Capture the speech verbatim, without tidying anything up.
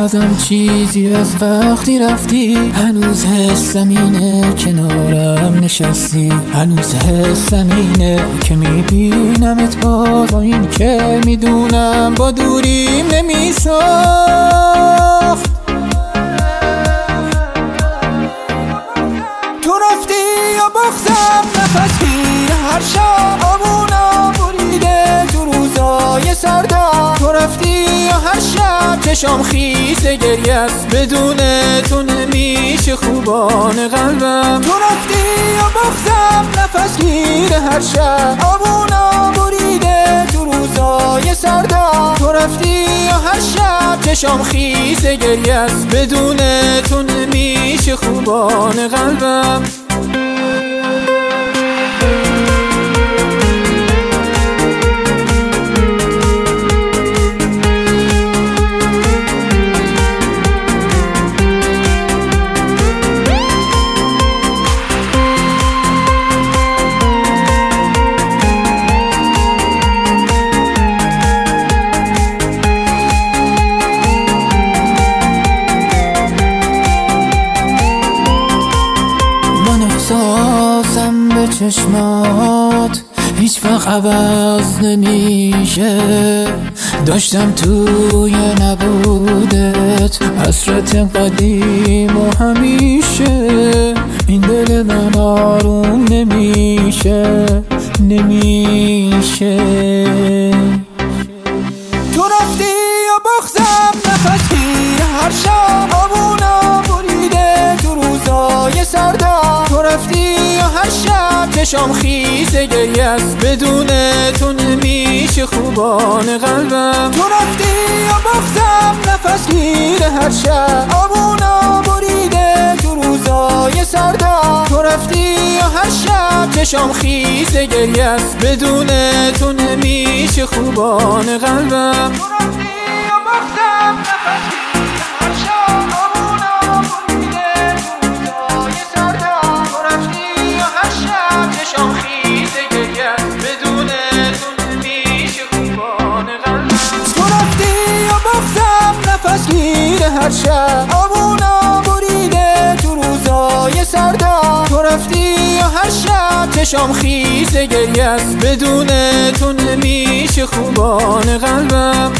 یادم چیزی از وقتی رفتی، هنوز حسم اینه کنارم نشستی، هنوز حسم اینه که میبینمت باز، با این که میدونم با دوریم نمیساخت. تو رفتی یا بغضم نفس گیر هر شب، آبونا بریده تو روزای سردم. تو رفتی یا هر شب چشام خیس گریه است، بدون تو نمیشه خوبان قلبم. تو رفتی یا بغضم نفس گیر هر شب، آبونا بریده تو روزای سردم. تو رفتی یا هر شب چشام خیس گریه است، بدون تو نمیشه خوبان قلبم. احساسم به چشمات هیچ وقت عوض نمیشه، داشتم توی نبودت حسرت قدیم و همیشه. این دل من آروم نمیشه نمیشه. تو رفتی یا بغضم نفس گیر هر شب، آبونا بریده تو روزای سردم. تو رفتی یا هر شب چشام خیس گریه است، بدون تو نمیشه خوبان قلبم. تو رفتی یا بغضم نفس گیر هر شب، آبونا بریده تو روزای سردم. تو رفتی یا هر شب چشام خیس گریه است، بدون تو نمیشه خوبان قلبم. تو رفتی یا بغضم نفس گیر هر شب، آبونا بریده تو روزای سردم. تو رفتی یا هر شب چشام خیس گریه است، بدون تو نمیشه خوبان قلبم. تو رفتی یا بغضم نفس گیر هر شب، آبونا بریده تو روزای سردم. تو رفتی یا هر شب چشام خیس گریه است، بدون تو نمیشه خوبان قلبم.